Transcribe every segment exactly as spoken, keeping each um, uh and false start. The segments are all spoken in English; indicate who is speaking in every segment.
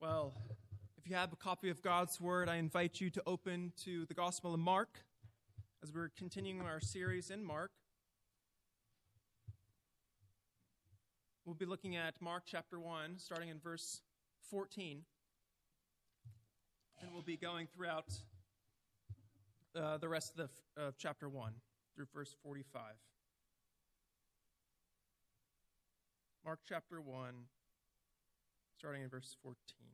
Speaker 1: Well, if you have a copy of God's Word, I invite you to open to the Gospel of Mark as we're continuing our series in Mark. We'll be looking at Mark chapter one, starting in verse fourteen. And we'll be going throughout uh, the rest of the, uh, chapter one through verse forty-five. Mark chapter one, starting in verse fourteen.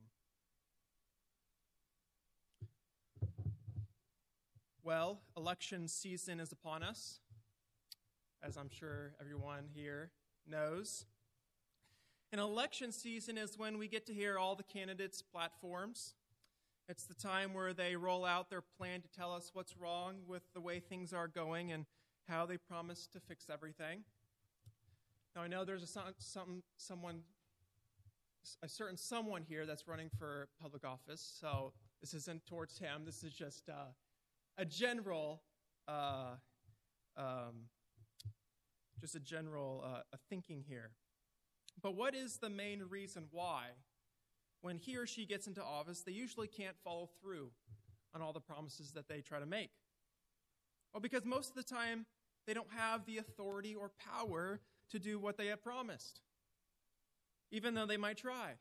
Speaker 1: Well, election season is upon us, as I'm sure everyone here knows. And election season is when we get to hear all the candidates' platforms. It's the time where they roll out their plan to tell us what's wrong with the way things are going and how they promise to fix everything. Now, I know there's a some, some, someone, a certain someone here that's running for public office, so this isn't towards him. This is just uh, a general, uh, um, just a general uh, a thinking here. But what is the main reason why, when he or she gets into office, they usually can't follow through on all the promises that they try to make? Well, because most of the time, they don't have the authority or power to do what they have promised, even though they might try.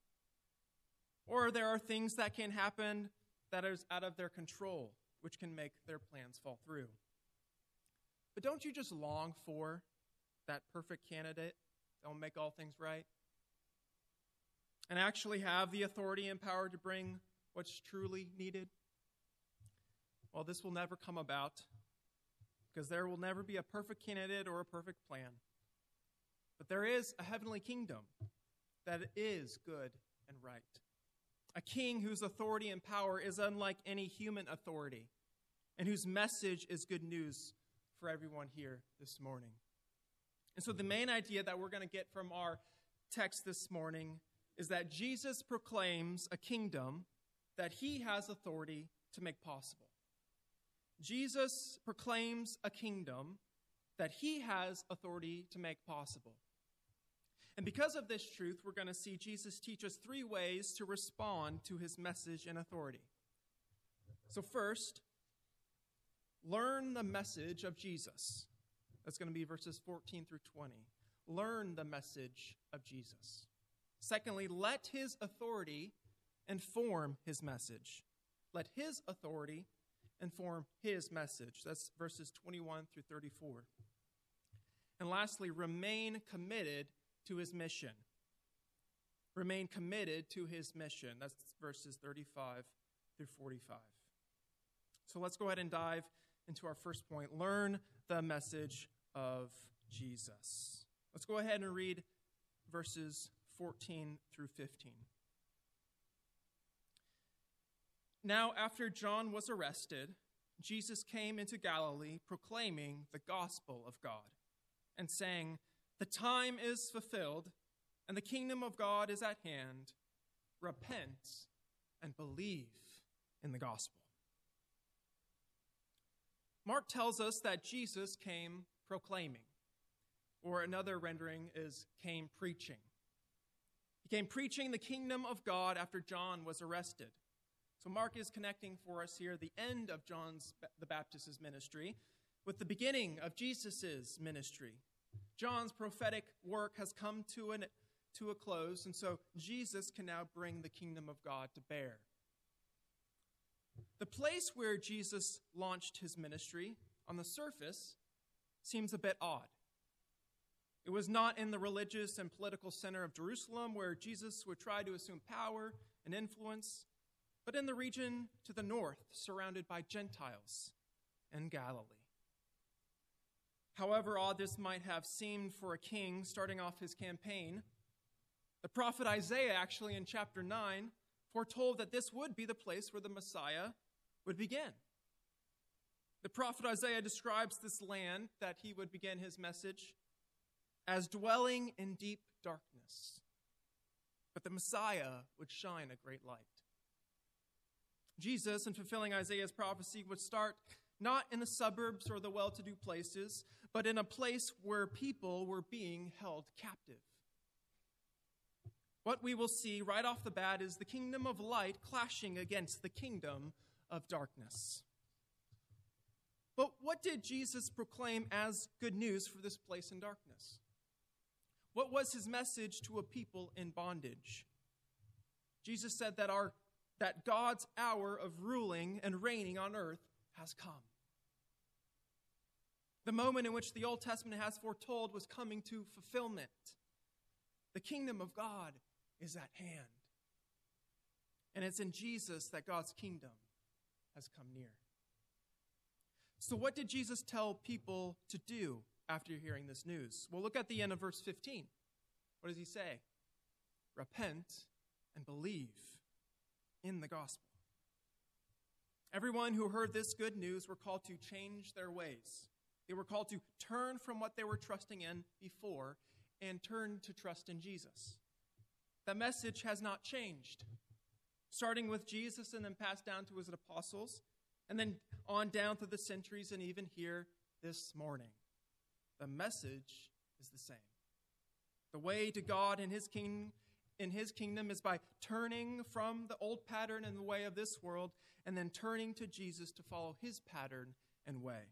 Speaker 1: Or there are things that can happen that is out of their control, which can make their plans fall through. But don't you just long for that perfect candidate that will make all things right? And actually have the authority and power to bring what's truly needed? Well, this will never come about, because there will never be a perfect candidate or a perfect plan. But there is a heavenly kingdom that is good and right. A king whose authority and power is unlike any human authority, and whose message is good news for everyone here this morning. And so the main idea that we're going to get from our text this morning is that Jesus proclaims a kingdom that he has authority to make possible. Jesus proclaims a kingdom that he has authority to make possible. And because of this truth, we're going to see Jesus teach us three ways to respond to his message and authority. So first, learn the message of Jesus. That's going to be verses fourteen through twenty. Learn the message of Jesus. Secondly, let his authority inform his message. Let his authority inform his message. That's verses twenty-one through thirty-four. And lastly, remain committed to his mission. Remain committed to his mission. That's verses thirty-five through forty-five. So let's go ahead and dive into our first point. Learn the message of Jesus. Let's go ahead and read verses fourteen through fifteen. Now, after John was arrested, Jesus came into Galilee proclaiming the gospel of God and saying, "The time is fulfilled and the kingdom of God is at hand. Repent and believe in the gospel." Mark tells us that Jesus came proclaiming, or another rendering is came preaching. He came preaching the kingdom of God after John was arrested. So Mark is connecting for us here the end of John's the Baptist's ministry with the beginning of Jesus' ministry. John's prophetic work has come to an to a close, and so Jesus can now bring the kingdom of God to bear. The place where Jesus launched his ministry, on the surface, seems a bit odd. It was not in the religious and political center of Jerusalem, where Jesus would try to assume power and influence, but in the region to the north, surrounded by Gentiles and Galilee. However odd this might have seemed for a king starting off his campaign, the prophet Isaiah, actually in chapter nine, foretold that this would be the place where the Messiah would begin. The prophet Isaiah describes this land that he would begin his message as dwelling in deep darkness, but the Messiah would shine a great light. Jesus, in fulfilling Isaiah's prophecy, would start not in the suburbs or the well-to-do places, but in a place where people were being held captive. what we will see right off the bat is the kingdom of light clashing against the kingdom of darkness. But what did Jesus proclaim as good news for this place in darkness? What was his message to a people in bondage? Jesus said that our that God's hour of ruling and reigning on earth has come. The moment in which the Old Testament has foretold was coming to fulfillment. The kingdom of God is at hand. And it's in Jesus that God's kingdom has come near. So what did Jesus tell people to do after hearing this news? Well, look at the end of verse fifteen. What does he say? Repent and believe in the gospel. Everyone who heard this good news were called to change their ways. They were called to turn from what they were trusting in before and turn to trust in Jesus. The message has not changed. Starting with Jesus and then passed down to his apostles, and then on down through the centuries and even here this morning. The message is the same. The way to God and his king, in his kingdom is by turning from the old pattern and the way of this world and then turning to Jesus to follow his pattern and way.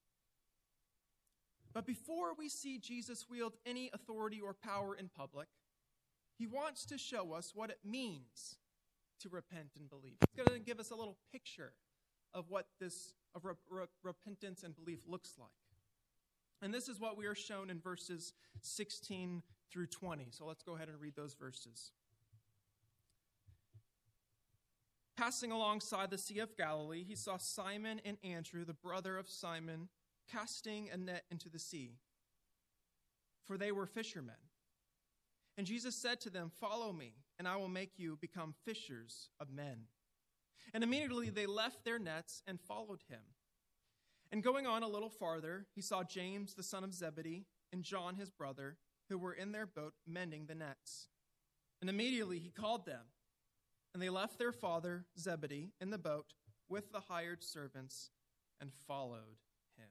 Speaker 1: But before we see Jesus wield any authority or power in public, he wants to show us what it means to repent and believe. He's going to give us a little picture of what this of re- re- repentance and belief looks like. And this is what we are shown in verses sixteen through twenty. So let's go ahead and read those verses. Passing alongside the Sea of Galilee, he saw Simon and Andrew, the brother of Simon, casting a net into the sea, for they were fishermen. And Jesus said to them, "Follow me, and I will make you become fishers of men." And immediately they left their nets and followed him. And going on a little farther, he saw James, the son of Zebedee, and John, his brother, who were in their boat mending the nets. And immediately he called them, and they left their father, Zebedee, in the boat with the hired servants and followed him.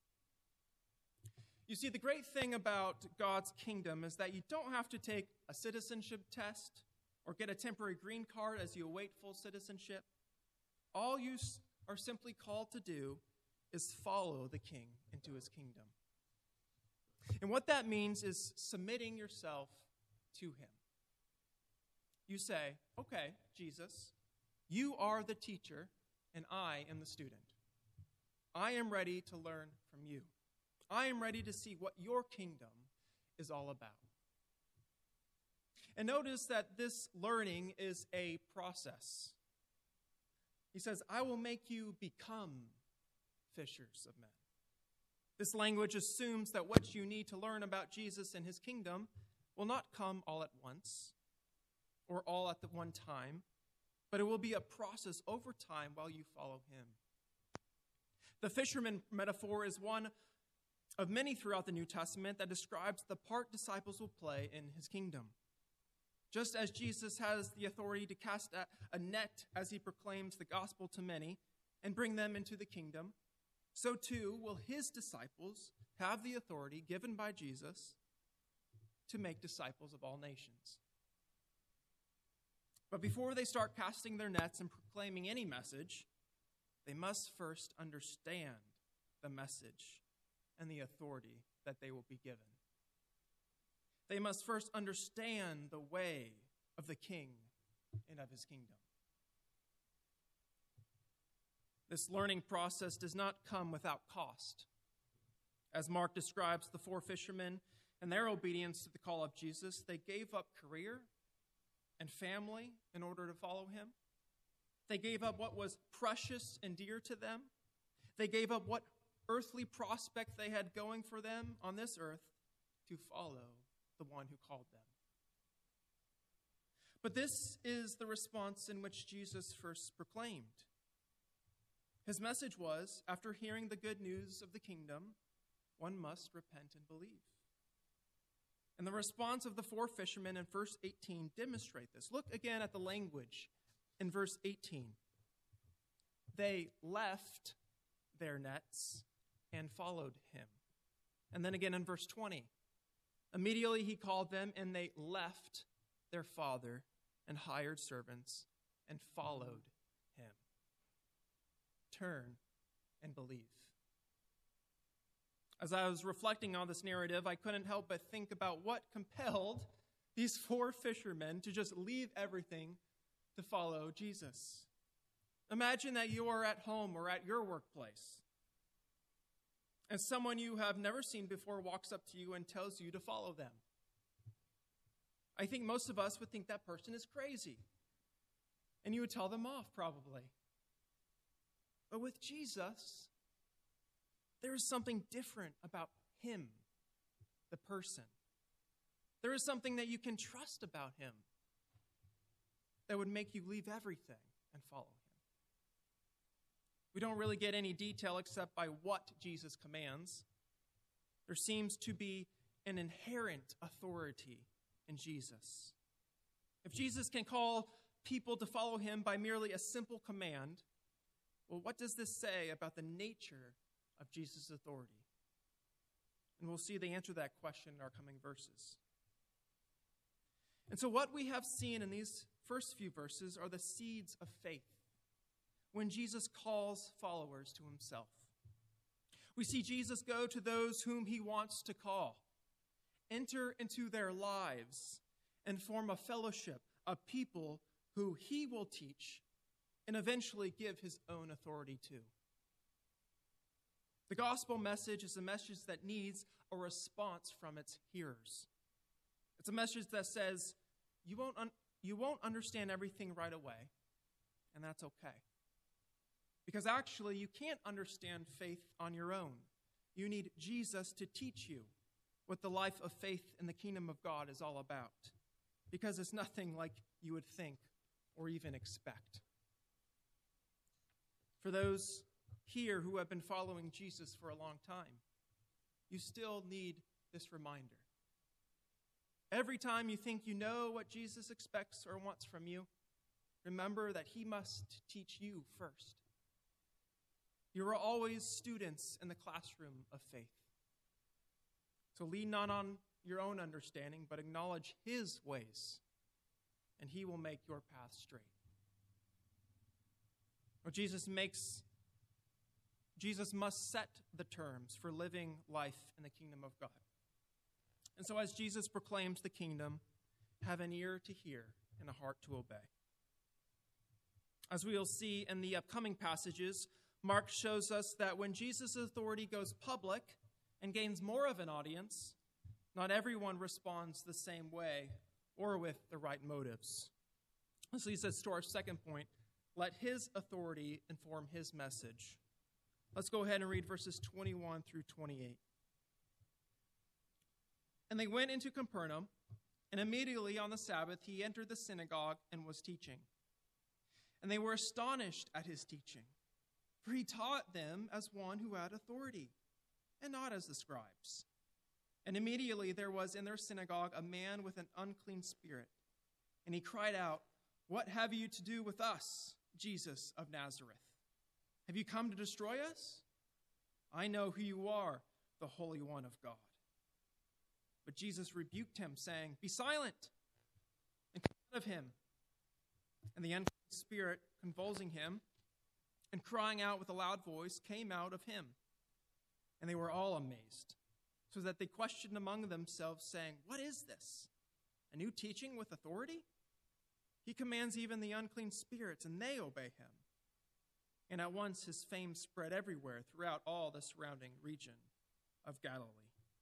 Speaker 1: You see, the great thing about God's kingdom is that you don't have to take a citizenship test or get a temporary green card as you await full citizenship. All you are simply called to do is follow the king into his kingdom. And what that means is submitting yourself to him. You say, "Okay, Jesus, you are the teacher and I am the student. I am ready to learn from you. I am ready to see what your kingdom is all about." And notice that this learning is a process. He says, "I will make you become fishers of men." This language assumes that what you need to learn about Jesus and his kingdom will not come all at once or all at the one time, but it will be a process over time while you follow him. The fisherman metaphor is one of many throughout the New Testament that describes the part disciples will play in his kingdom. Just as Jesus has the authority to cast a net as he proclaims the gospel to many and bring them into the kingdom, so too will his disciples have the authority given by Jesus to make disciples of all nations. But before they start casting their nets and proclaiming any message, they must first understand the message and the authority that they will be given. They must first understand the way of the king and of his kingdom. This learning process does not come without cost. As Mark describes the four fishermen and their obedience to the call of Jesus, they gave up career and family in order to follow him. They gave up what was precious and dear to them. They gave up what earthly prospect they had going for them on this earth to follow the one who called them. But this is the response in which Jesus first proclaimed. His message was, after hearing the good news of the kingdom, one must repent and believe. And the response of the four fishermen in verse eighteen demonstrate this. Look again at the language in verse eighteen. They left their nets and followed him. And then again in verse twenty. Immediately he called them, and they left their father and hired servants and followed him. Turn and believe. As I was reflecting on this narrative, I couldn't help but think about what compelled these four fishermen to just leave everything to follow Jesus. Imagine that you are at home or at your workplace, and someone you have never seen before walks up to you and tells you to follow them. I think most of us would think that person is crazy, and you would tell them off probably. But with Jesus, there is something different about him, the person. There is something that you can trust about him that would make you leave everything and follow him. We don't really get any detail except by what Jesus commands. There seems to be an inherent authority in Jesus. If Jesus can call people to follow him by merely a simple command, well, what does this say about the nature of Jesus' authority? And we'll see the answer to that question in our coming verses. And so what we have seen in these first few verses are the seeds of faith when Jesus calls followers to himself. We see Jesus go to those whom he wants to call, enter into their lives, and form a fellowship of people who he will teach and eventually give his own authority to. The gospel message is a message that needs a response from its hearers. It's a message that says, you won't, un- you won't understand everything right away, and that's okay. Because actually, you can't understand faith on your own. You need Jesus to teach you what the life of faith in the kingdom of God is all about. Because it's nothing like you would think or even expect. For those here who have been following Jesus for a long time, you still need this reminder. Every time you think you know what Jesus expects or wants from you, remember that he must teach you first. You are always students in the classroom of faith. So lean not on your own understanding, but acknowledge his ways, and he will make your path straight. Well, Jesus makes, Jesus must set the terms for living life in the kingdom of God. And so as Jesus proclaims the kingdom, have an ear to hear and a heart to obey. As we will see in the upcoming passages, Mark shows us that when Jesus' authority goes public and gains more of an audience, not everyone responds the same way or with the right motives. This leads us to our second point. Let his authority inform his message. Let's go ahead and read verses twenty-one through twenty-eight. And they went into Capernaum, and immediately on the Sabbath he entered the synagogue and was teaching. And they were astonished at his teaching, for he taught them as one who had authority, and not as the scribes. And immediately there was in their synagogue a man with an unclean spirit, and he cried out, "What have you to do with us, Jesus of Nazareth? Have you come to destroy us? I know who you are, the Holy One of God." But Jesus rebuked him, saying, "Be silent, and come out of him." And the unclean spirit, convulsing him and crying out with a loud voice, came out of him. And they were all amazed, so that they questioned among themselves, saying, "What is this? A new teaching with authority? He commands even the unclean spirits, and they obey him." And at once his fame spread everywhere throughout all the surrounding region of Galilee.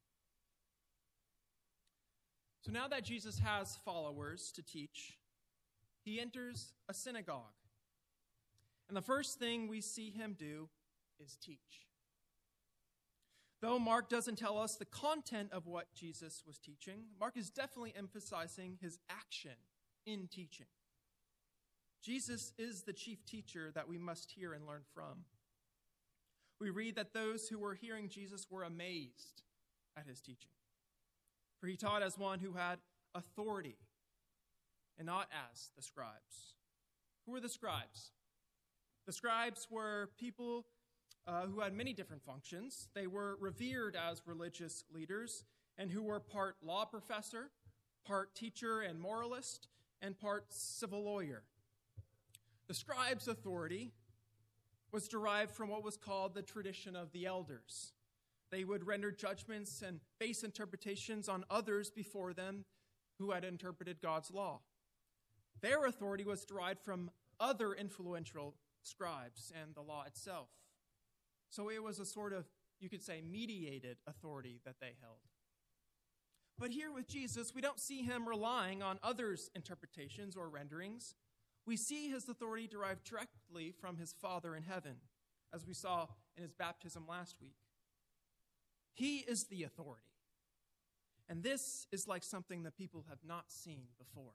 Speaker 1: So now that Jesus has followers to teach, he enters a synagogue. And the first thing we see him do is teach. Though Mark doesn't tell us the content of what Jesus was teaching, Mark is definitely emphasizing his action in teaching. Jesus is the chief teacher that we must hear and learn from. We read that those who were hearing Jesus were amazed at his teaching. For he taught as one who had authority and not as the scribes. Who were the scribes? The scribes were people uh, who had many different functions. They were revered as religious leaders and who were part law professor, part teacher and moralist, and part civil lawyer. The scribe's authority was derived from what was called the tradition of the elders. They would render judgments and base interpretations on others before them who had interpreted God's law. Their authority was derived from other influential scribes and the law itself. So it was a sort of, you could say, mediated authority that they held. But here with Jesus, we don't see him relying on others' interpretations or renderings. We see his authority derived directly from his Father in heaven, as we saw in his baptism last week. He is the authority. And this is like something that people have not seen before.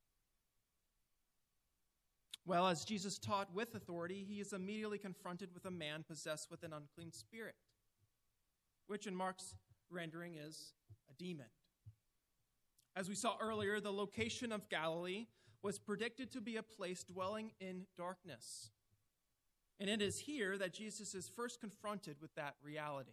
Speaker 1: Well, as Jesus taught with authority, he is immediately confronted with a man possessed with an unclean spirit, which in Mark's rendering is a demon. As we saw earlier, the location of Galilee was predicted to be a place dwelling in darkness. And it is here that Jesus is first confronted with that reality.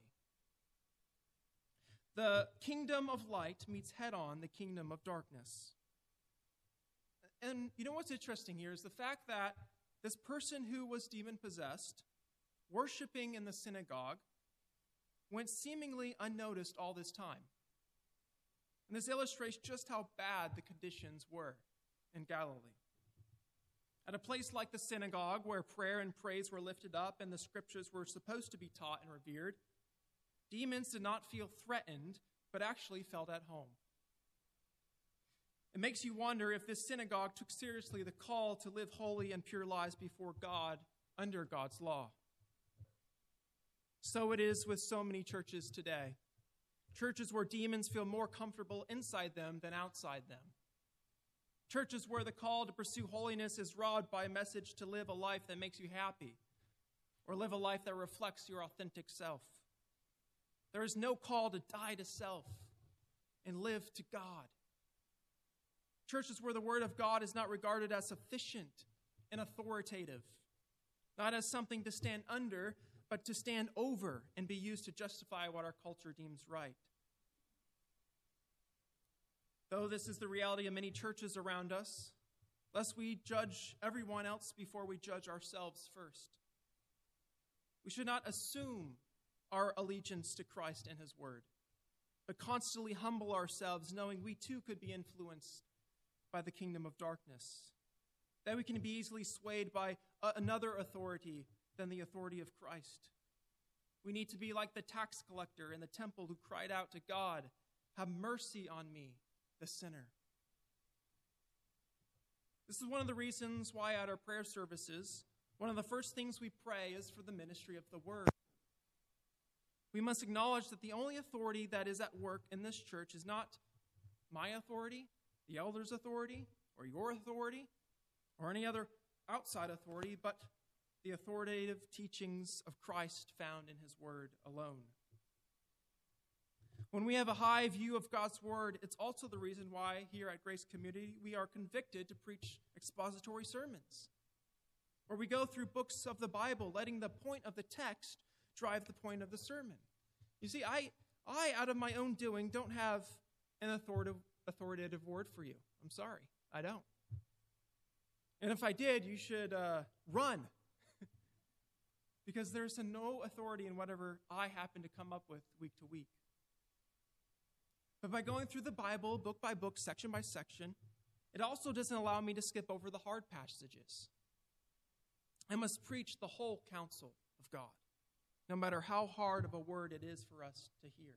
Speaker 1: The kingdom of light meets head-on the kingdom of darkness. And you know what's interesting here is the fact that this person who was demon-possessed, worshiping in the synagogue, went seemingly unnoticed all this time. And this illustrates just how bad the conditions were in Galilee. At a place like the synagogue, where prayer and praise were lifted up and the scriptures were supposed to be taught and revered, demons did not feel threatened, but actually felt at home. It makes you wonder if this synagogue took seriously the call to live holy and pure lives before God under God's law. So it is with so many churches today. Churches where demons feel more comfortable inside them than outside them. Churches where the call to pursue holiness is robbed by a message to live a life that makes you happy, or live a life that reflects your authentic self. There is no call to die to self and live to God. Churches where the word of God is not regarded as sufficient and authoritative, not as something to stand under, but to stand over and be used to justify what our culture deems right. Though this is the reality of many churches around us, lest we judge everyone else before we judge ourselves first. We should not assume our allegiance to Christ and his word, but constantly humble ourselves, knowing we too could be influenced by the kingdom of darkness, that we can be easily swayed by a- another authority than the authority of Christ. We need to be like the tax collector in the temple who cried out to God, "Have mercy on me, the sinner." This is one of the reasons why at our prayer services, one of the first things we pray is for the ministry of the word. We must acknowledge that the only authority that is at work in this church is not my authority, the elder's authority, or your authority, or any other outside authority, but the authoritative teachings of Christ found in his word alone. When we have a high view of God's word, it's also the reason why here at Grace Community we are convicted to preach expository sermons, where we go through books of the Bible, letting the point of the text drive the point of the sermon. You see, I, I out of my own doing, don't have an authoritative, authoritative word for you. I'm sorry, I don't. And if I did, you should uh, run. Because there's no authority in whatever I happen to come up with week to week. But by going through the Bible, book by book, section by section, it also doesn't allow me to skip over the hard passages. I must preach the whole counsel of God, no matter how hard of a word it is for us to hear.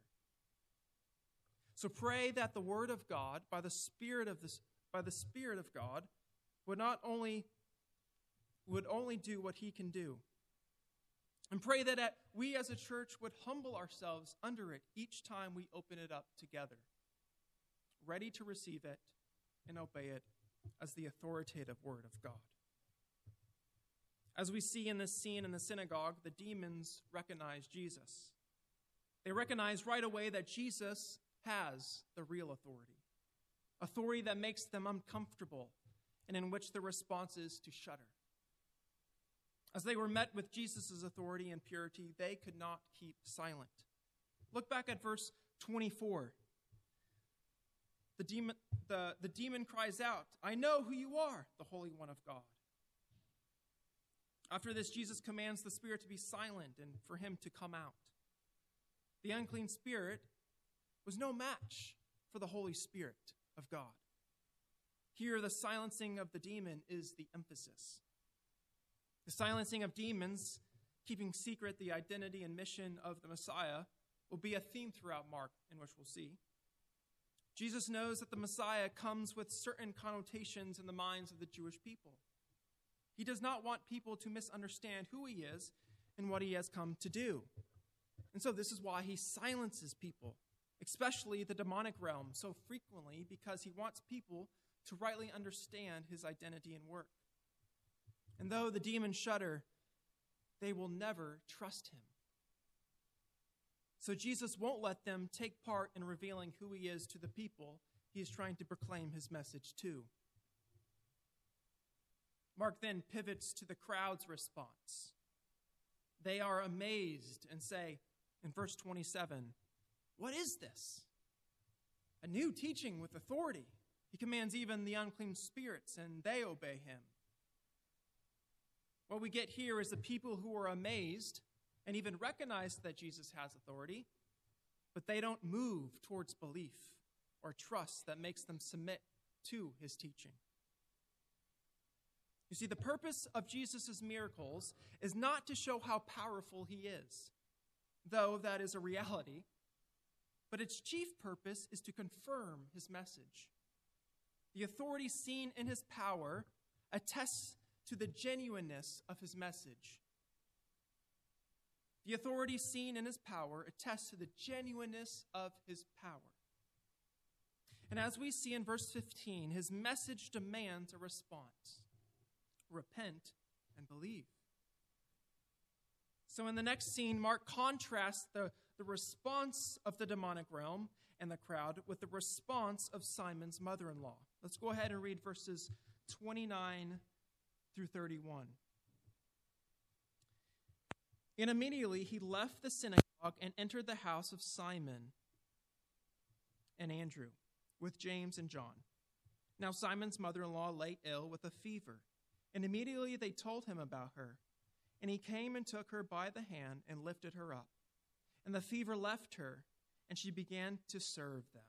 Speaker 1: So pray that the word of God, by the Spirit of this, by the Spirit of God, would not only would only do what he can do. And pray that at, we as a church would humble ourselves under it each time we open it up together, ready to receive it and obey it as the authoritative word of God. As we see in this scene in the synagogue, the demons recognize Jesus. They recognize right away that Jesus has the real authority, authority that makes them uncomfortable and in which the response is to shudder. As they were met with Jesus' authority and purity, they could not keep silent. Look back at verse twenty-four. the demon, the, the demon cries out, "I know who you are, the Holy One of God." After this, Jesus commands the spirit to be silent and for him to come out. The unclean spirit was no match for the Holy Spirit of God. Here, the silencing of the demon is the emphasis. The silencing of demons, keeping secret the identity and mission of the Messiah, will be a theme throughout Mark, in which we'll see. Jesus knows that the Messiah comes with certain connotations in the minds of the Jewish people. He does not want people to misunderstand who he is and what he has come to do. And so this is why he silences people, especially the demonic realm, so frequently, because he wants people to rightly understand his identity and work. And though the demons shudder, they will never trust him. So Jesus won't let them take part in revealing who he is to the people he is trying to proclaim his message to. Mark then pivots to the crowd's response. They are amazed and say, in verse twenty-seven, "What is this? A new teaching with authority. He commands even the unclean spirits, and they obey him." What we get here is the people who are amazed and even recognize that Jesus has authority, but they don't move towards belief or trust that makes them submit to his teaching. You see, the purpose of Jesus' miracles is not to show how powerful he is, though that is a reality, but its chief purpose is to confirm his message. The authority seen in his power attests to the genuineness of his message. The authority seen in his power attests to the genuineness of his power. And as we see in verse fifteen, his message demands a response. Repent and believe. So in the next scene, Mark contrasts the, the response of the demonic realm and the crowd with the response of Simon's mother-in-law. Let's go ahead and read verses twenty-nine through thirty-one. And immediately he left the synagogue and entered the house of Simon and Andrew with James and John. Now Simon's mother-in-law lay ill with a fever, and immediately they told him about her. And he came and took her by the hand and lifted her up. And the fever left her, and she began to serve them.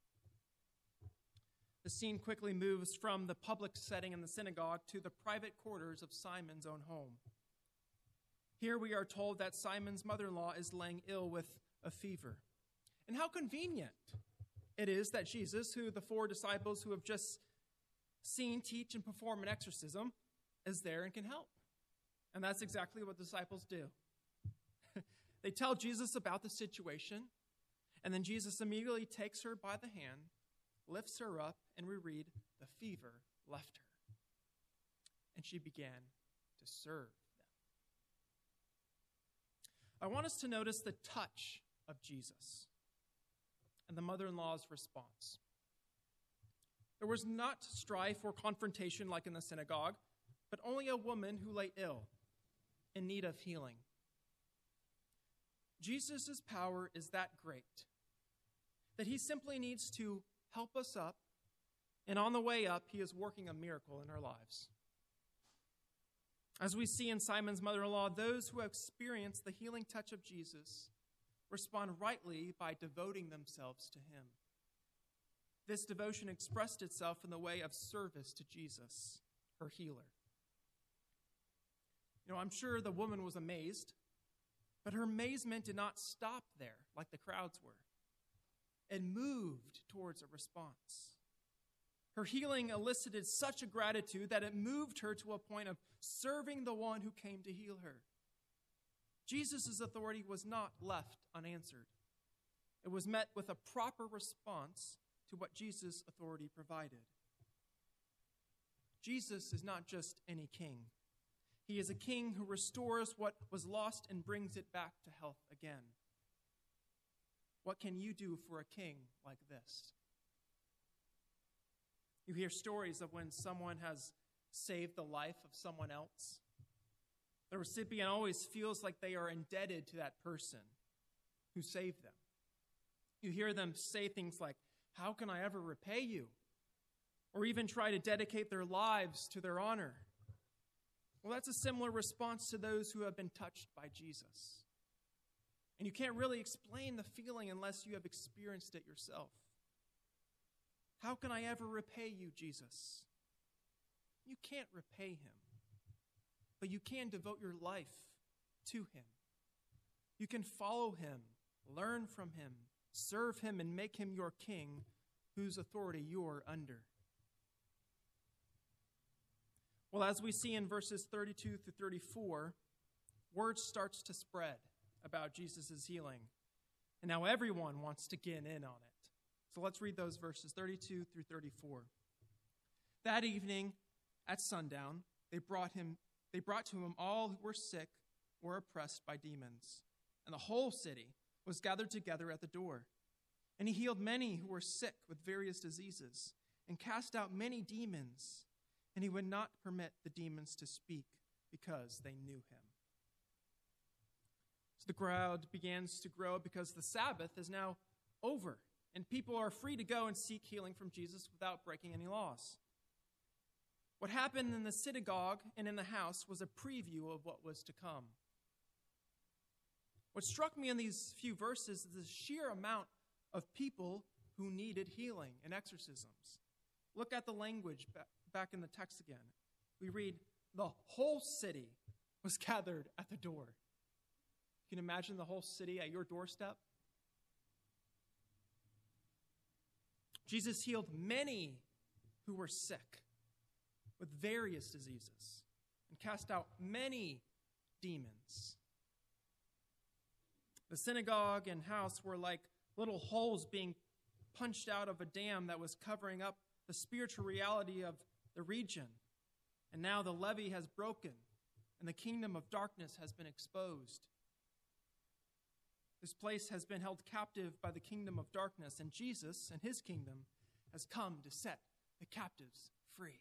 Speaker 1: The scene quickly moves from the public setting in the synagogue to the private quarters of Simon's own home. Here we are told that Simon's mother-in-law is laying ill with a fever. And how convenient it is that Jesus, who the four disciples who have just seen teach and perform an exorcism, is there and can help. And that's exactly what the disciples do. They tell Jesus about the situation, and then Jesus immediately takes her by the hand, lifts her up, and we read, the fever left her. And she began to serve them. I want us to notice the touch of Jesus and the mother-in-law's response. There was not strife or confrontation like in the synagogue, but only a woman who lay ill, in need of healing. Jesus' power is that great that he simply needs to help us up, and on the way up, he is working a miracle in our lives. As we see in Simon's mother-in-law, those who have experienced the healing touch of Jesus respond rightly by devoting themselves to him. This devotion expressed itself in the way of service to Jesus, her healer. You know, I'm sure the woman was amazed, but her amazement did not stop there like the crowds were. It moved towards a response. Her healing elicited such a gratitude that it moved her to a point of serving the one who came to heal her. Jesus' authority was not left unanswered. It was met with a proper response to what Jesus' authority provided. Jesus is not just any king. He is a king who restores what was lost and brings it back to health again. What can you do for a king like this? You hear stories of when someone has saved the life of someone else. The recipient always feels like they are indebted to that person who saved them. You hear them say things like, How can I ever repay you? Or even try to dedicate their lives to their honor? Well, that's a similar response to those who have been touched by Jesus. And you can't really explain the feeling unless you have experienced it yourself. How can I ever repay you, Jesus? You can't repay him, but you can devote your life to him. You can follow him, learn from him, serve him, and make him your king, whose authority you are under. Well, as we see in verses thirty-two through thirty-four, word starts to spread about Jesus' healing. And now everyone wants to get in on it. So let's read those verses, thirty-two through thirty-four. That evening, at sundown, they brought him, they brought to him all who were sick or oppressed by demons. And the whole city was gathered together at the door. And he healed many who were sick with various diseases, and cast out many demons. And he would not permit the demons to speak, because they knew him. So the crowd begins to grow because the Sabbath is now over, and people are free to go and seek healing from Jesus without breaking any laws. What happened in the synagogue and in the house was a preview of what was to come. What struck me in these few verses is the sheer amount of people who needed healing and exorcisms. Look at the language back in the text again. We read, the whole city was gathered at the door. You can imagine the whole city at your doorstep. Jesus healed many who were sick with various diseases and cast out many demons. The synagogue and house were like little holes being punched out of a dam that was covering up the spiritual reality of the region. And now the levee has broken, and the kingdom of darkness has been exposed. This place has been held captive by the kingdom of darkness, and Jesus and his kingdom has come to set the captives free.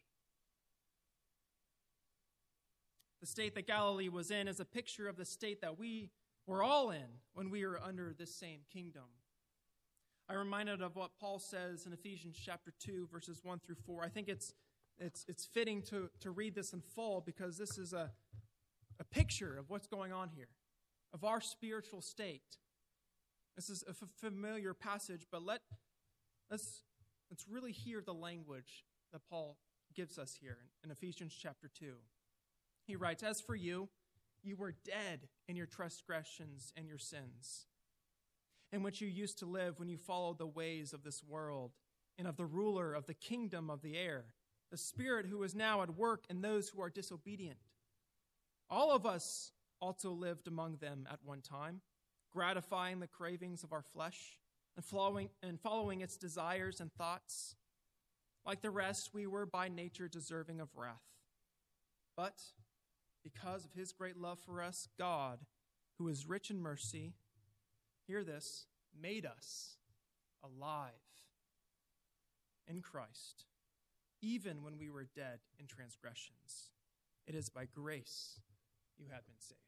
Speaker 1: The state that Galilee was in is a picture of the state that we were all in when we were under this same kingdom. I'm reminded of what Paul says in Ephesians chapter two, verses one through four. I think it's it's it's fitting to, to read this in full, because this is a, a picture of what's going on here, of our spiritual state. This is a f- familiar passage, but let, let's, let's really hear the language that Paul gives us here in, in Ephesians chapter two. He writes, "As for you, you were dead in your transgressions and your sins, in which you used to live when you followed the ways of this world and of the ruler of the kingdom of the air, the spirit who is now at work in those who are disobedient. All of us also lived among them at one time, gratifying the cravings of our flesh and following, and following its desires and thoughts. Like the rest, we were by nature deserving of wrath. But because of his great love for us, God, who is rich in mercy," hear this, "made us alive in Christ, even when we were dead in transgressions. It is by grace you have been saved."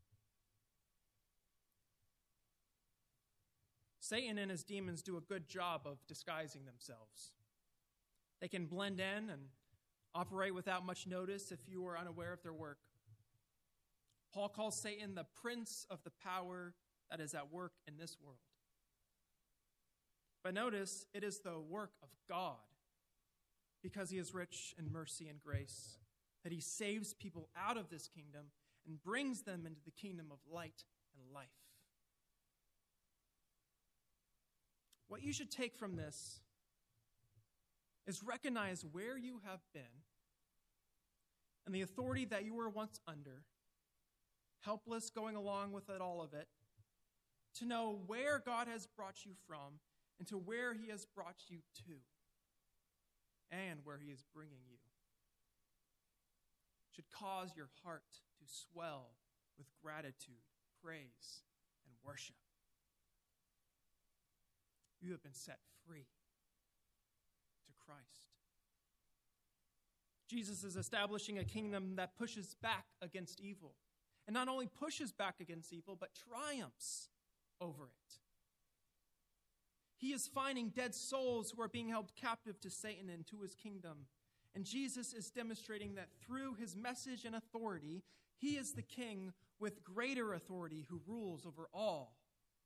Speaker 1: Satan and his demons do a good job of disguising themselves. They can blend in and operate without much notice if you are unaware of their work. Paul calls Satan the prince of the power that is at work in this world. But notice, it is the work of God, because he is rich in mercy and grace, that he saves people out of this kingdom and brings them into the kingdom of light and life. What you should take from this is recognize where you have been and the authority that you were once under, helpless going along with it, all of it, to know where God has brought you from and to where he has brought you to and where he is bringing you. It should cause your heart to swell with gratitude, praise, and worship. You have been set free to Christ. Jesus is establishing a kingdom that pushes back against evil. And not only pushes back against evil, but triumphs over it. He is finding dead souls who are being held captive to Satan and to his kingdom. And Jesus is demonstrating that through his message and authority, he is the king with greater authority who rules over all.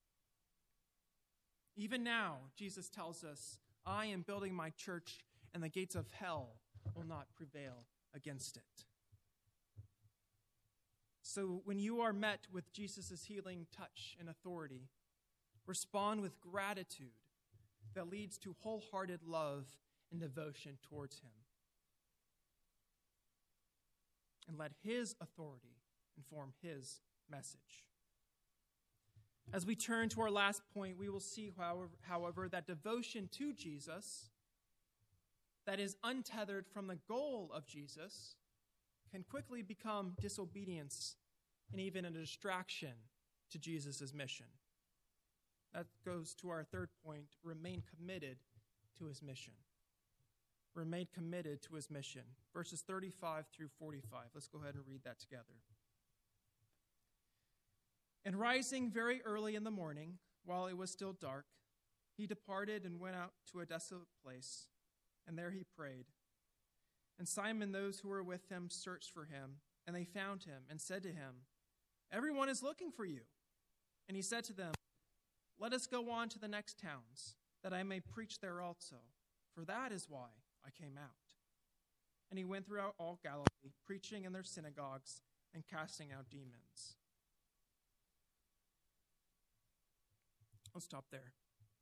Speaker 1: Even now, Jesus tells us, I am building my church, and the gates of hell will not prevail against it. So when you are met with Jesus' healing touch and authority, respond with gratitude that leads to wholehearted love and devotion towards him. And let his authority inform his message. As we turn to our last point, we will see, however, however, that devotion to Jesus that is untethered from the goal of Jesus can quickly become disobedience and even a distraction to Jesus' mission. That goes to our third point, remain committed to his mission. Remain committed to his mission. Verses thirty-five through forty-five. Let's go ahead and read that together. And rising very early in the morning, while it was still dark, he departed and went out to a desolate place, and there he prayed. And Simon and those who were with him searched for him, and they found him and said to him, Everyone is looking for you. And he said to them, Let us go on to the next towns, that I may preach there also, for that is why I came out. And he went throughout all Galilee, preaching in their synagogues and casting out demons. I'll stop there.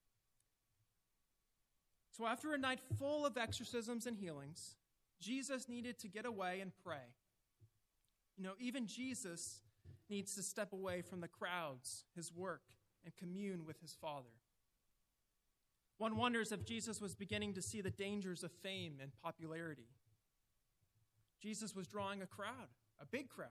Speaker 1: So after a night full of exorcisms and healings, Jesus needed to get away and pray. You know, even Jesus needs to step away from the crowds, his work, and commune with his Father. One wonders if Jesus was beginning to see the dangers of fame and popularity. Jesus was drawing a crowd, a big crowd.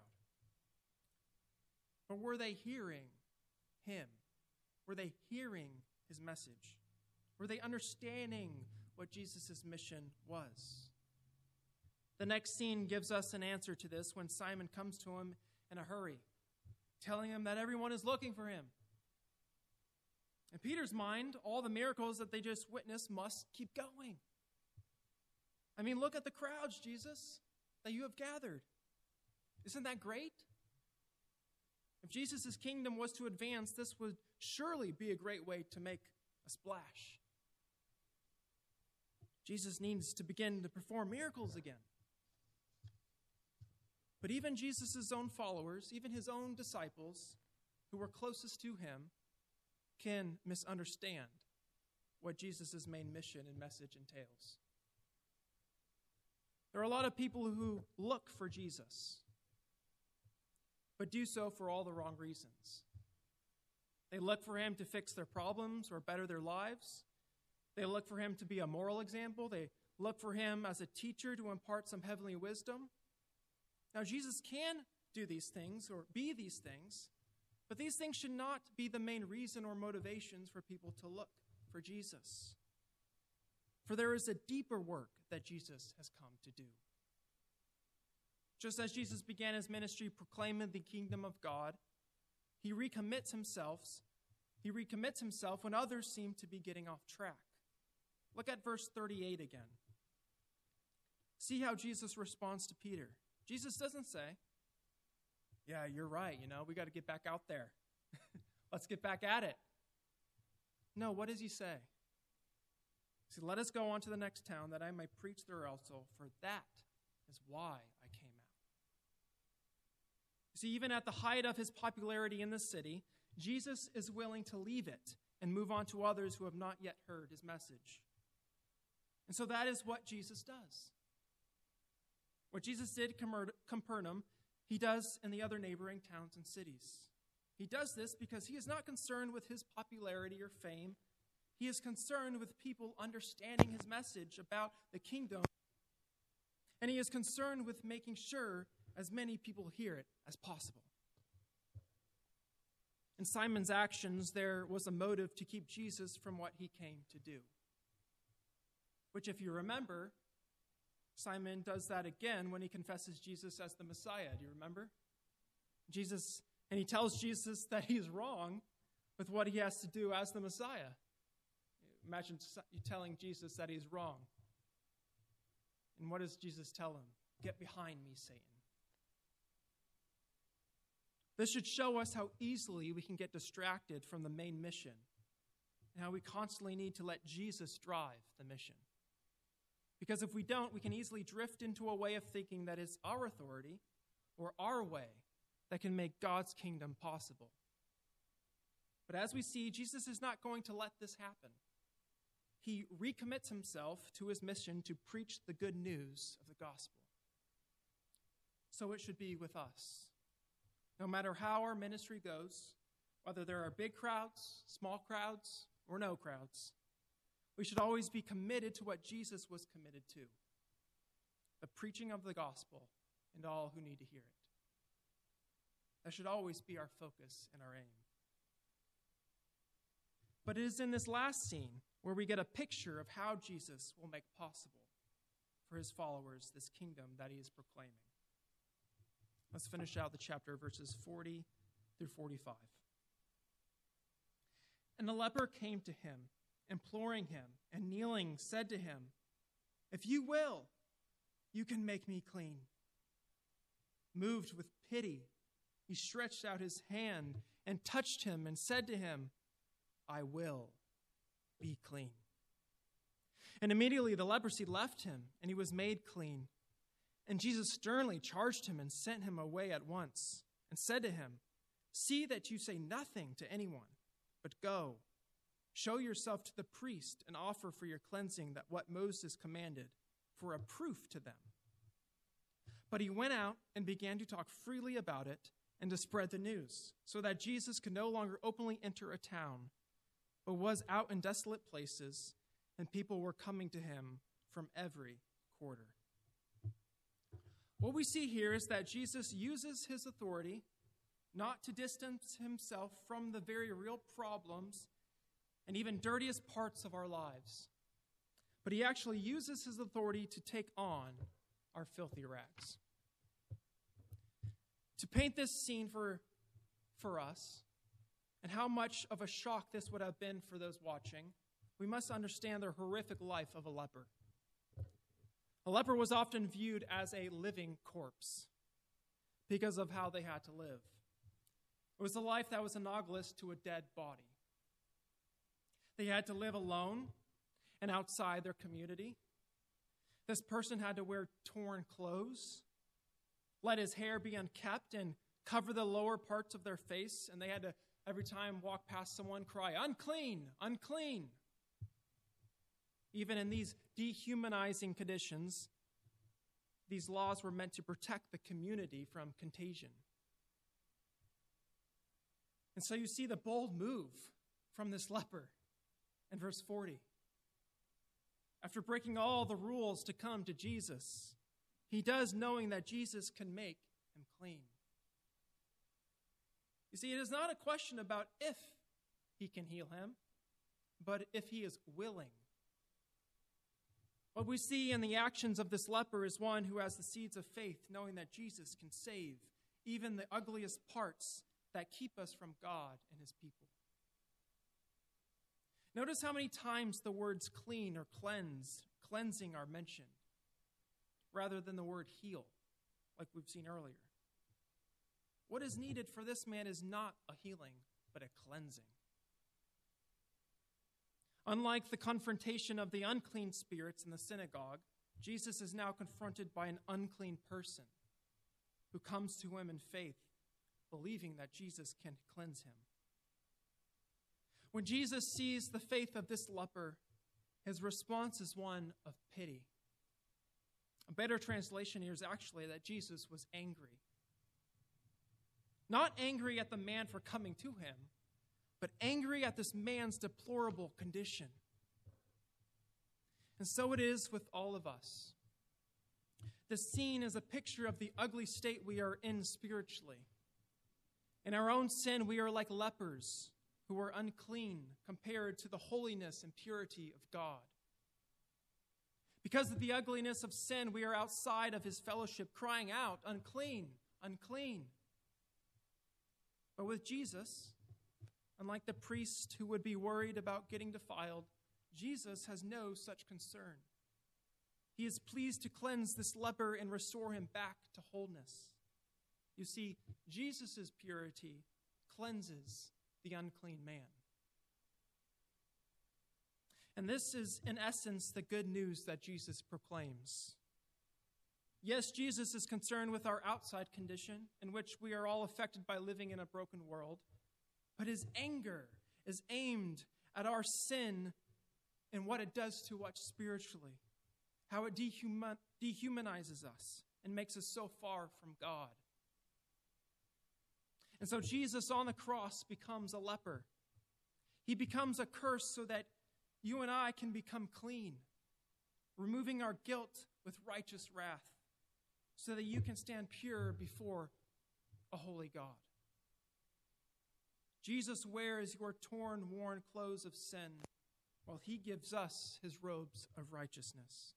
Speaker 1: But were they hearing him? Were they hearing his message? Were they understanding what Jesus' mission was? The next scene gives us an answer to this when Simon comes to him in a hurry, telling him that everyone is looking for him. In Peter's mind, all the miracles that they just witnessed must keep going. I mean, look at the crowds, Jesus, that you have gathered. Isn't that great? If Jesus' kingdom was to advance, this would surely be a great way to make a splash. Jesus needs to begin to perform miracles again. But even Jesus' own followers, even his own disciples who were closest to him, can misunderstand what Jesus' main mission and message entails. There are a lot of people who look for Jesus, but do so for all the wrong reasons. They look for him to fix their problems or better their lives. They look for him to be a moral example. They look for him as a teacher to impart some heavenly wisdom. Now, Jesus can do these things or be these things, but these things should not be the main reason or motivations for people to look for Jesus. For there is a deeper work that Jesus has come to do. Just as Jesus began his ministry proclaiming the kingdom of God, he recommits himself, he recommits himself when others seem to be getting off track. Look at verse thirty-eight again. See how Jesus responds to Peter. Jesus doesn't say, yeah, you're right, you know, we got to get back out there. Let's get back at it. No, what does he say? He said, let us go on to the next town that I may preach there also, for that is why I came out. You see, even at the height of his popularity in the city, Jesus is willing to leave it and move on to others who have not yet heard his message. And so that is what Jesus does. What Jesus did at Capernaum, he does in the other neighboring towns and cities. He does this because he is not concerned with his popularity or fame. He is concerned with people understanding his message about the kingdom. And he is concerned with making sure as many people hear it as possible. In Simon's actions, there was a motive to keep Jesus from what he came to do. Which, if you remember, Simon does that again when he confesses Jesus as the Messiah. Do you remember? Jesus, and he tells Jesus that he's wrong with what he has to do as the Messiah. Imagine you telling Jesus that he's wrong. And what does Jesus tell him? Get behind me, Satan. This should show us how easily we can get distracted from the main mission and how we constantly need to let Jesus drive the mission. Because if we don't, we can easily drift into a way of thinking that it's our authority or our way that can make God's kingdom possible. But as we see, Jesus is not going to let this happen. He recommits himself to his mission to preach the good news of the gospel. So it should be with us. No matter how our ministry goes, whether there are big crowds, small crowds, or no crowds, we should always be committed to what Jesus was committed to, the preaching of the gospel and all who need to hear it. That should always be our focus and our aim. But it is in this last scene where we get a picture of how Jesus will make possible for his followers this kingdom that he is proclaiming. Let's finish out the chapter, verses forty through forty-five. And the leper came to him, imploring him, and kneeling said to him, "If you will, you can make me clean." Moved with pity, he stretched out his hand and touched him and said to him, "I will be clean." And immediately the leprosy left him, and he was made clean. And Jesus sternly charged him and sent him away at once, and said to him, "See that you say nothing to anyone, but go, show yourself to the priest, and offer for your cleansing that what Moses commanded, for a proof to them." But he went out and began to talk freely about it and to spread the news, so that Jesus could no longer openly enter a town, but was out in desolate places, and people were coming to him from every quarter. What we see here is that Jesus uses his authority not to distance himself from the very real problems and even dirtiest parts of our lives, but he actually uses his authority to take on our filthy rags. To paint this scene for, for us, and how much of a shock this would have been for those watching, we must understand the horrific life of a leper. A leper was often viewed as a living corpse because of how they had to live. It was a life that was analogous to a dead body. They had to live alone and outside their community. This person had to wear torn clothes, let his hair be unkept, and cover the lower parts of their face, and they had to, every time, walk past someone, cry, "Unclean, unclean." Even in these dehumanizing conditions, these laws were meant to protect the community from contagion. And so you see the bold move from this leper in verse forty. After breaking all the rules to come to Jesus, he does, knowing that Jesus can make him clean. You see, it is not a question about if he can heal him, but if he is willing. What we see in the actions of this leper is one who has the seeds of faith, knowing that Jesus can save even the ugliest parts that keep us from God and his people. Notice how many times the words clean or cleanse, cleansing are mentioned, rather than the word heal, like we've seen earlier. What is needed for this man is not a healing, but a cleansing. Unlike the confrontation of the unclean spirits in the synagogue, Jesus is now confronted by an unclean person who comes to him in faith, believing that Jesus can cleanse him. When Jesus sees the faith of this leper, his response is one of pity. A better translation here is actually that Jesus was angry. Not angry at the man for coming to him, but angry at this man's deplorable condition. And so it is with all of us. This scene is a picture of the ugly state we are in spiritually. In our own sin, we are like lepers who are unclean compared to the holiness and purity of God. Because of the ugliness of sin, we are outside of his fellowship, crying out, "Unclean, unclean." But with Jesus, unlike the priest who would be worried about getting defiled, Jesus has no such concern. He is pleased to cleanse this leper and restore him back to wholeness. You see, Jesus' purity cleanses the unclean man. And this is, in essence, the good news that Jesus proclaims. Yes, Jesus is concerned with our outside condition, in which we are all affected by living in a broken world, but his anger is aimed at our sin and what it does to us spiritually, how it dehuman- dehumanizes us and makes us so far from God. And so Jesus on the cross becomes a leper. He becomes a curse so that you and I can become clean, removing our guilt with righteous wrath, so that you can stand pure before a holy God. Jesus wears your torn, worn clothes of sin, while he gives us his robes of righteousness.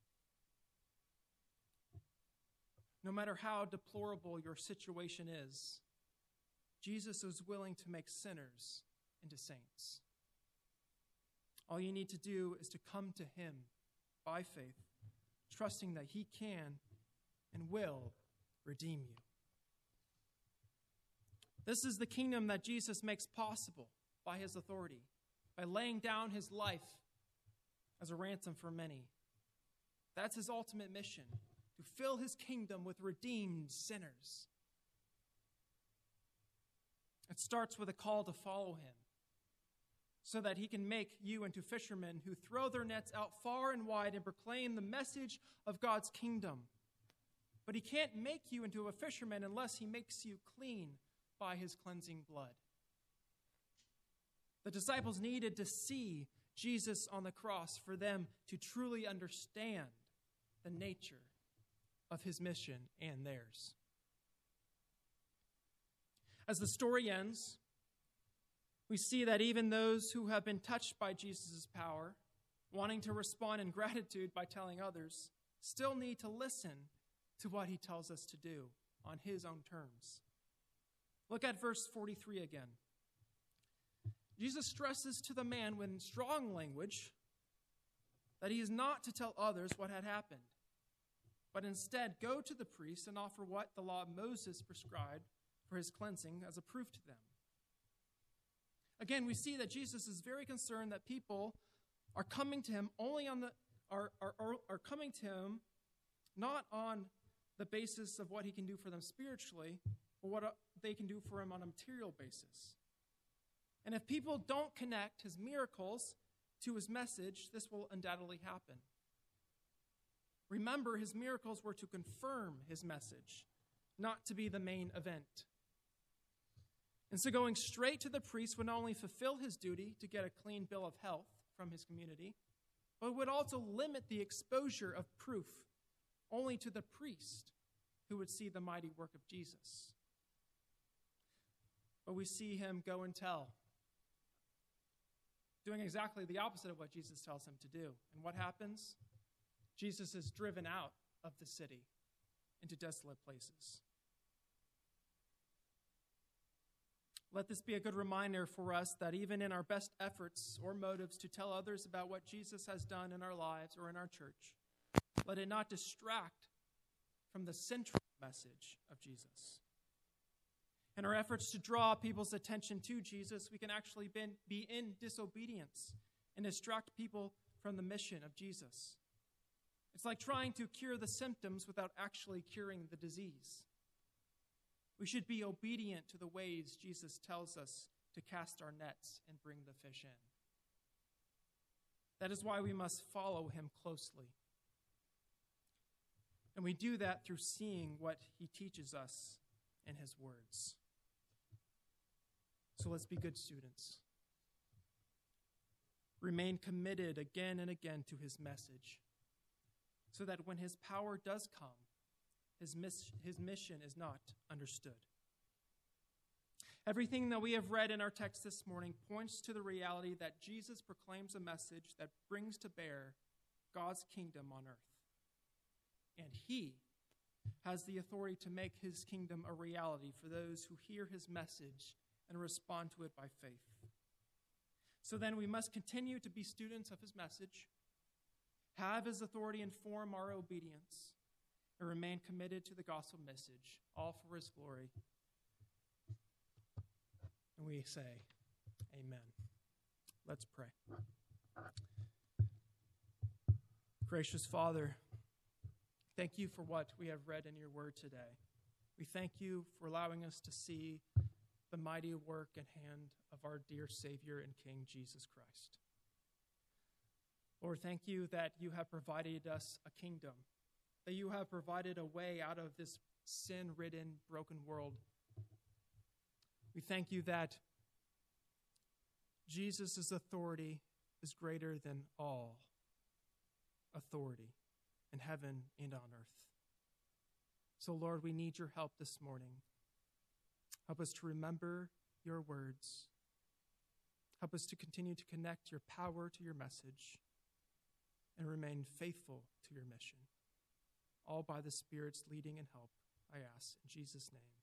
Speaker 1: No matter how deplorable your situation is, Jesus is willing to make sinners into saints. All you need to do is to come to him by faith, trusting that he can and will redeem you. This is the kingdom that Jesus makes possible by his authority, by laying down his life as a ransom for many. That's his ultimate mission, to fill his kingdom with redeemed sinners. It starts with a call to follow him, so that he can make you into fishermen who throw their nets out far and wide and proclaim the message of God's kingdom. But he can't make you into a fisherman unless he makes you clean by his cleansing blood. The disciples needed to see Jesus on the cross for them to truly understand the nature of his mission and theirs. As the story ends, we see that even those who have been touched by Jesus' power, wanting to respond in gratitude by telling others, still need to listen to what he tells us to do on his own terms. Look at verse forty-three again. Jesus stresses to the man with strong language that he is not to tell others what had happened, but instead go to the priest and offer what the law of Moses prescribed for his cleansing as a proof to them. Again, we see that Jesus is very concerned that people are coming to him only on the are, are, are, are coming to him not on the basis of what he can do for them spiritually, but what they can do for him on a material basis. And if people don't connect his miracles to his message, this will undoubtedly happen. Remember, his miracles were to confirm his message, not to be the main event. And so going straight to the priest would not only fulfill his duty to get a clean bill of health from his community, but would also limit the exposure of proof only to the priest who would see the mighty work of Jesus. But we see him go and tell, doing exactly the opposite of what Jesus tells him to do. And what happens? Jesus is driven out of the city into desolate places. Let this be a good reminder for us that even in our best efforts or motives to tell others about what Jesus has done in our lives or in our church, let it not distract from the central message of Jesus. In our efforts to draw people's attention to Jesus, we can actually be in disobedience and distract people from the mission of Jesus. It's like trying to cure the symptoms without actually curing the disease. We should be obedient to the ways Jesus tells us to cast our nets and bring the fish in. That is why we must follow him closely. And we do that through seeing what he teaches us in his words. So let's be good students. Remain committed again and again to his message, so that when his power does come, his, miss, his mission is not understood. Everything that we have read in our text this morning points to the reality that Jesus proclaims a message that brings to bear God's kingdom on earth. And he has the authority to make his kingdom a reality for those who hear his message and respond to it by faith. So then we must continue to be students of his message, have his authority inform our obedience, and remain committed to the gospel message, all for his glory. And we say, amen. Let's pray. Gracious Father, thank you for what we have read in your word today. We thank you for allowing us to see the mighty work and hand of our dear Savior and King, Jesus Christ. Lord, thank you that you have provided us a kingdom, that you have provided a way out of this sin-ridden, broken world. We thank you that Jesus' authority is greater than all authority in heaven and on earth. So, Lord, we need your help this morning. Help us to remember your words. Help us to continue to connect your power to your message and remain faithful to your mission. All by the Spirit's leading and help, I ask in Jesus' name.